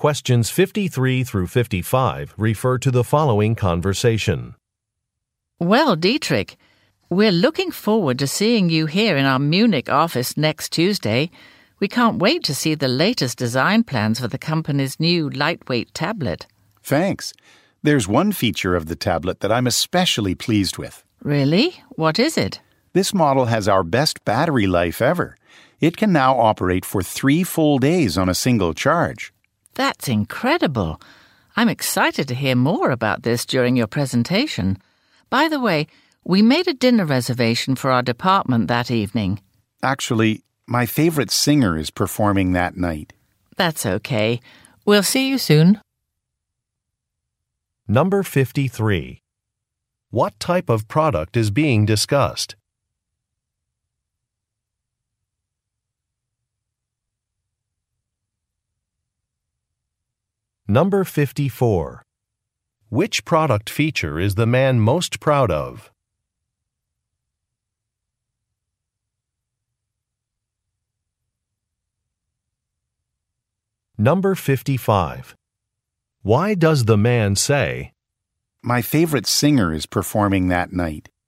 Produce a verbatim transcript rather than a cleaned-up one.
Questions fifty-three through fifty-five refer to the following conversation. Well, Dietrich, we're looking forward to seeing you here in our Munich office next Tuesday. We can't wait to see the latest design plans for the company's new lightweight tablet. Thanks. There's one feature of the tablet that I'm especially pleased with. Really? What is it? This model has our best battery life ever. It can now operate for three full days on a single charge. That's incredible. I'm excited to hear more about this during your presentation. By the way, we made a dinner reservation for our department that evening. Actually, my favorite singer is performing that night. That's okay. We'll see you soon. Number fifty-three. What type of product is being discussed? Number fifty-four. Which product feature is the man most proud of? Number fifty-five. Why does the man say, My favorite singer is performing that night?